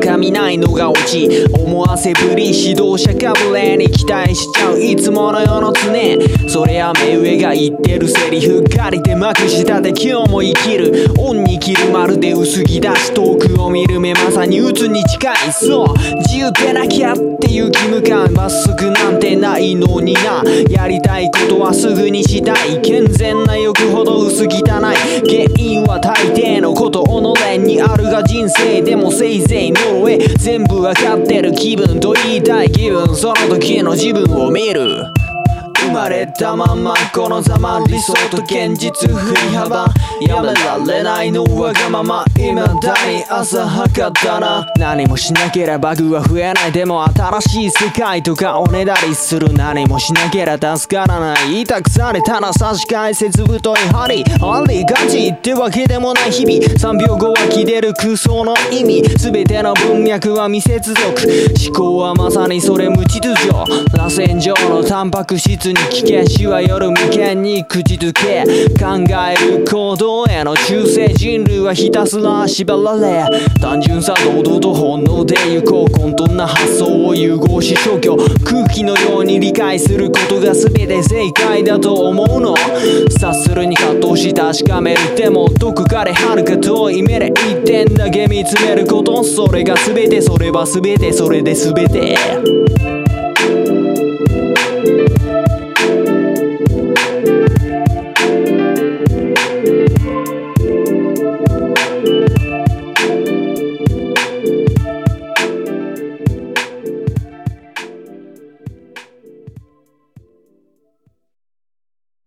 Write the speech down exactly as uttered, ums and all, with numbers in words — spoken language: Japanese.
中身ないのがオチ。思わせぶり指導者かぶれに期待しちゃういつもの世の常。それは目上が言ってるセリフ借りてまくしたで今日も生きる。オンに切るまるで薄着だし遠くを見る目まさに鬱に近い。そう自由でなきゃっていう義務感まっすぐなんてないのにな。やりたいことはすぐにしたい。健全な欲ほど薄汚い。原因は大抵のこと己にあるが人生でもせいぜい呪え。全部わかってる気分と言いたい気分。その時の自分を見る。生まれたままこのざま理想と現実振り幅やめられないのわがまま未だに浅はかだな。何もしなければ具は増えない。でも新しい世界とかおねだりする。何もしなければ助からない委託されたら差し替え節太い針ありがちってわけでもない日々。さんびょうごは切れる空想の意味。全ての文脈は未接続。思考はまさにそれ無秩序。螺旋状のタンパク質に危険しは夜眉間に口づけ。考える行動への忠誠。人類はひたすら縛られ単純さ堂々と本能で行こう。混沌な発想を融合し消去。空気のように理解することが全て正解だと思うの。察するに葛藤し確かめる。でもどこかで遥か遠い目で一点だけ見つめること。それが全てそれは全てそれで全て。